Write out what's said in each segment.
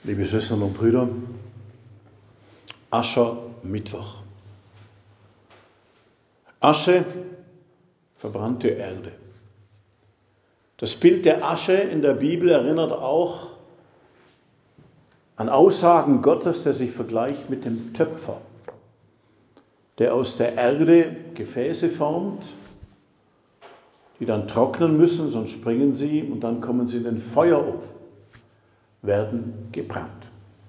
Liebe Schwestern und Brüder, Aschermittwoch. Asche, verbrannte Erde. Das Bild der Asche in der Bibel erinnert auch an Aussagen Gottes, der sich vergleicht mit dem Töpfer, der aus der Erde Gefäße formt, die dann trocknen müssen, sonst springen sie und dann kommen sie in den Feuerofen, werden gebrannt.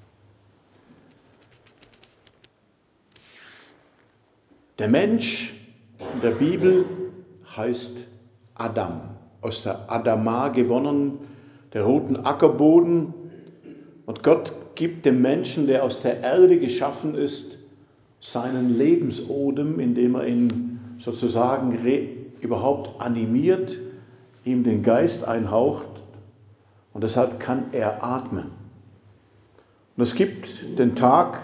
Der Mensch in der Bibel heißt Adam, aus der Adama gewonnen, der roten Ackerboden. Und Gott gibt dem Menschen, der aus der Erde geschaffen ist, seinen Lebensodem, indem er ihn sozusagen überhaupt animiert, ihm den Geist einhaucht. Und deshalb kann er atmen. Und es gibt den Tag,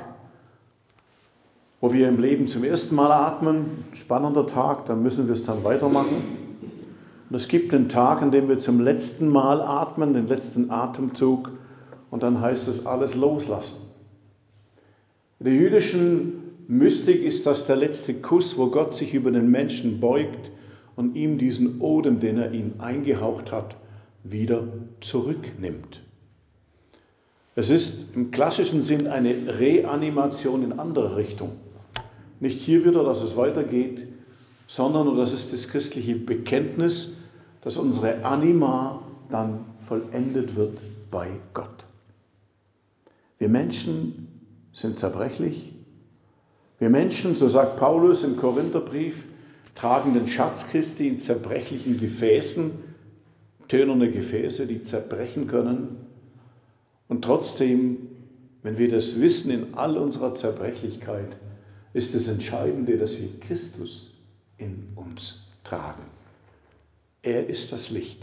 wo wir im Leben zum ersten Mal atmen, ein spannender Tag, dann müssen wir es dann weitermachen. Und es gibt den Tag, an dem wir zum letzten Mal atmen, den letzten Atemzug, und dann heißt es alles loslassen. In der jüdischen Mystik ist das der letzte Kuss, wo Gott sich über den Menschen beugt und ihm diesen Odem, den er ihm eingehaucht hat, wieder zurücknimmt. Es ist im klassischen Sinn eine Reanimation in andere Richtung. Nicht hier wieder, dass es weitergeht, sondern, und das ist das christliche Bekenntnis, dass unsere Anima dann vollendet wird bei Gott. Wir Menschen sind zerbrechlich. Wir Menschen, so sagt Paulus im Korintherbrief, tragen den Schatz Christi in zerbrechlichen Gefäßen, tönerne Gefäße, die zerbrechen können. Und trotzdem, wenn wir das wissen in all unserer Zerbrechlichkeit, ist das Entscheidende, dass wir Christus in uns tragen. Er ist das Licht.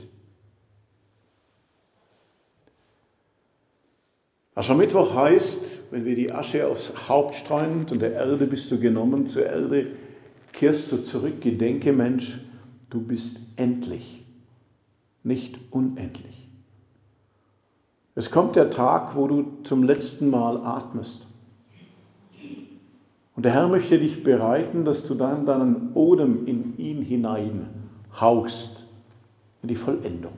Aschermittwoch heißt, wenn wir die Asche aufs Haupt streuen, und der Erde bist du genommen, zur Erde kehrst du zurück, gedenke Mensch, du bist endlich, nicht unendlich. Es kommt der Tag, wo du zum letzten Mal atmest. Und der Herr möchte dich bereiten, dass du dann deinen Odem in ihn hinein hauchst, in die Vollendung.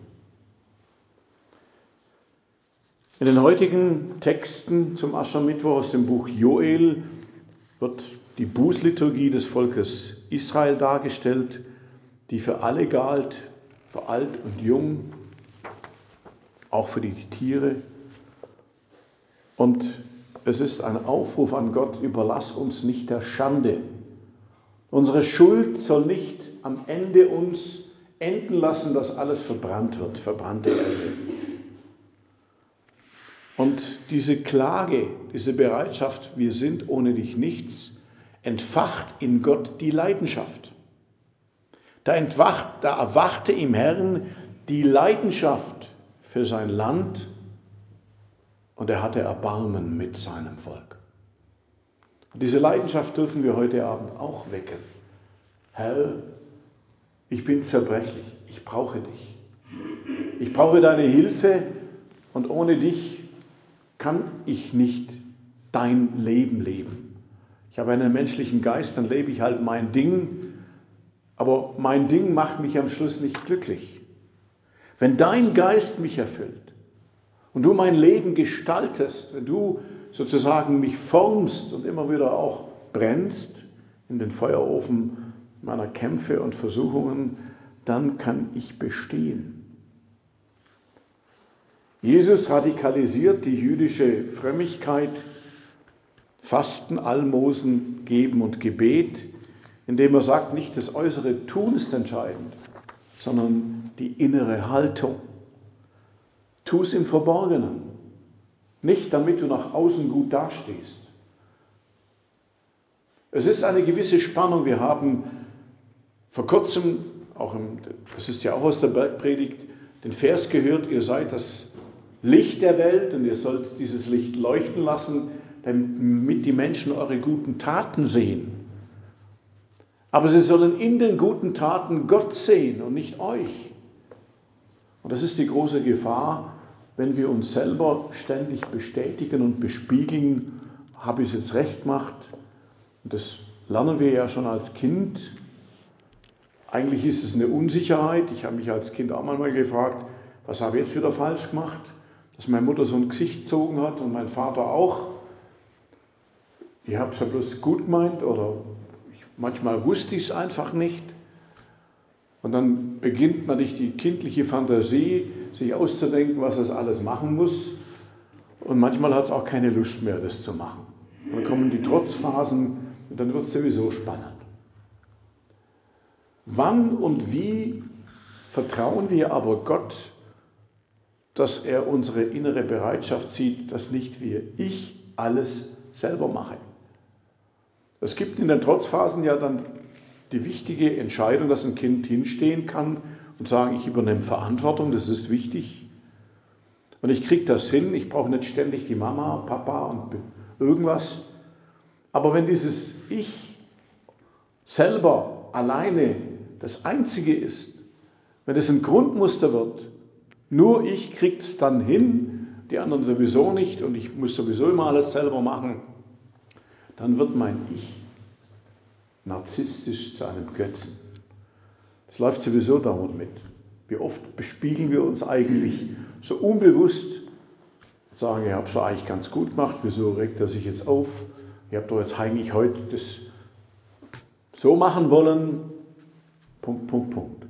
In den heutigen Texten zum Aschermittwoch aus dem Buch Joel wird die Bußliturgie des Volkes Israel dargestellt, die für alle galt, für alt und jung, auch für die Tiere. Und es ist ein Aufruf an Gott, überlass uns nicht der Schande. Unsere Schuld soll nicht am Ende uns enden lassen, dass alles verbrannt wird, verbrannte Erde. Und diese Klage, diese Bereitschaft, wir sind ohne dich nichts, entfacht in Gott die Leidenschaft. Da erwachte im Herrn die Leidenschaft für sein Land und er hatte Erbarmen mit seinem Volk. Und diese Leidenschaft dürfen wir heute Abend auch wecken. Herr, ich bin zerbrechlich, ich brauche dich. Ich brauche deine Hilfe und ohne dich kann ich nicht dein Leben leben. Ich habe einen menschlichen Geist, dann lebe ich halt mein Ding, aber mein Ding macht mich am Schluss nicht glücklich. Wenn dein Geist mich erfüllt und du mein Leben gestaltest, wenn du sozusagen mich formst und immer wieder auch brennst in den Feuerofen meiner Kämpfe und Versuchungen, dann kann ich bestehen. Jesus radikalisiert die jüdische Frömmigkeit, Fasten, Almosen, Geben und Gebet, indem er sagt, nicht das äußere Tun ist entscheidend, sondern die innere Haltung. Tu es im Verborgenen, nicht damit du nach außen gut dastehst. Es ist eine gewisse Spannung. Wir haben vor kurzem, das ist ja auch aus der Bergpredigt, den Vers gehört, ihr seid das Licht der Welt und ihr sollt dieses Licht leuchten lassen, damit die Menschen eure guten Taten sehen. Aber sie sollen in den guten Taten Gott sehen und nicht euch. Und das ist die große Gefahr, wenn wir uns selber ständig bestätigen und bespiegeln, habe ich es jetzt recht gemacht? Und das lernen wir ja schon als Kind. Eigentlich ist es eine Unsicherheit. Ich habe mich als Kind auch manchmal gefragt, was habe ich jetzt wieder falsch gemacht? Dass meine Mutter so ein Gesicht gezogen hat und mein Vater auch. Ich habe es ja bloß gut gemeint oder manchmal wusste ich es einfach nicht. Und dann beginnt natürlich die kindliche Fantasie, sich auszudenken, was das alles machen muss. Und manchmal hat es auch keine Lust mehr, das zu machen. Dann kommen die Trotzphasen und dann wird es sowieso spannend. Wann und wie vertrauen wir aber Gott, dass er unsere innere Bereitschaft sieht, dass nicht ich alles selber mache? Es gibt in den Trotzphasen ja dann die wichtige Entscheidung, dass ein Kind hinstehen kann und sagen, ich übernehme Verantwortung, das ist wichtig. Und ich kriege das hin, ich brauche nicht ständig die Mama, Papa und irgendwas. Aber wenn dieses Ich selber alleine das Einzige ist, wenn es ein Grundmuster wird, nur ich kriege es dann hin, die anderen sowieso nicht und ich muss sowieso immer alles selber machen, dann wird mein Ich narzisstisch zu einem Götzen. Das läuft sowieso dauernd mit. Wie oft bespiegeln wir uns eigentlich so unbewusst, sagen, ich habe es eigentlich ganz gut gemacht, wieso regt er sich jetzt auf? Ich habe doch jetzt eigentlich heute das so machen wollen. Punkt.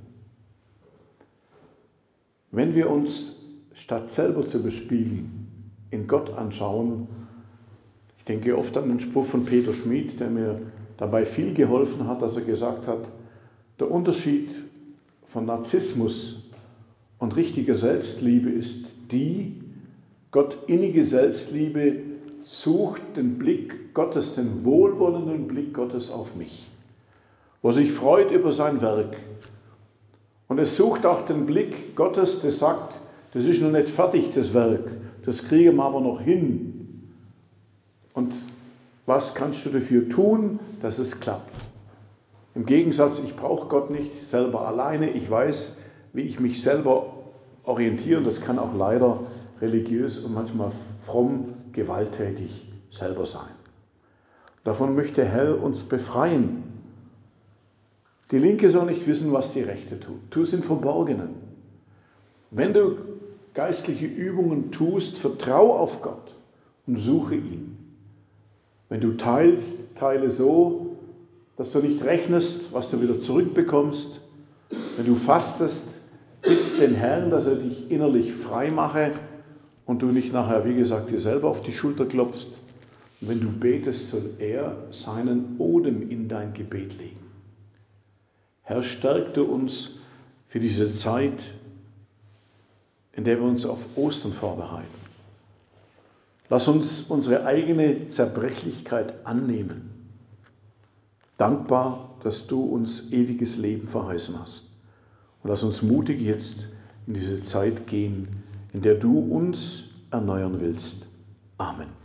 Wenn wir uns statt selber zu bespiegeln, in Gott anschauen, ich denke oft an den Spruch von Peter Schmid, der mir dabei viel geholfen hat, dass er gesagt hat, der Unterschied von Narzissmus und richtiger Selbstliebe ist Gott innige Selbstliebe sucht den Blick Gottes, den wohlwollenden Blick Gottes auf mich, wo sich freut über sein Werk. Und es sucht auch den Blick Gottes, der sagt, das ist noch nicht fertig, das Werk, das kriegen wir aber noch hin. Und was kannst du dafür tun, dass es klappt? Im Gegensatz, ich brauche Gott nicht selber alleine, ich weiß, wie ich mich selber orientiere, das kann auch leider religiös und manchmal fromm, gewalttätig selber sein. Davon möchte der Herr uns befreien. Die Linke soll nicht wissen, was die Rechte tut. Tu es im Verborgenen. Wenn du geistliche Übungen tust, vertrau auf Gott und suche ihn. Wenn du teilst, teile so, dass du nicht rechnest, was du wieder zurückbekommst. Wenn du fastest, bitte den Herrn, dass er dich innerlich frei mache und du nicht nachher, wie gesagt, dir selber auf die Schulter klopfst. Und wenn du betest, soll er seinen Odem in dein Gebet legen. Herr, stärk du uns für diese Zeit, in der wir uns auf Ostern vorbereiten. Lass uns unsere eigene Zerbrechlichkeit annehmen. Dankbar, dass du uns ewiges Leben verheißen hast. Und lass uns mutig jetzt in diese Zeit gehen, in der du uns erneuern willst. Amen.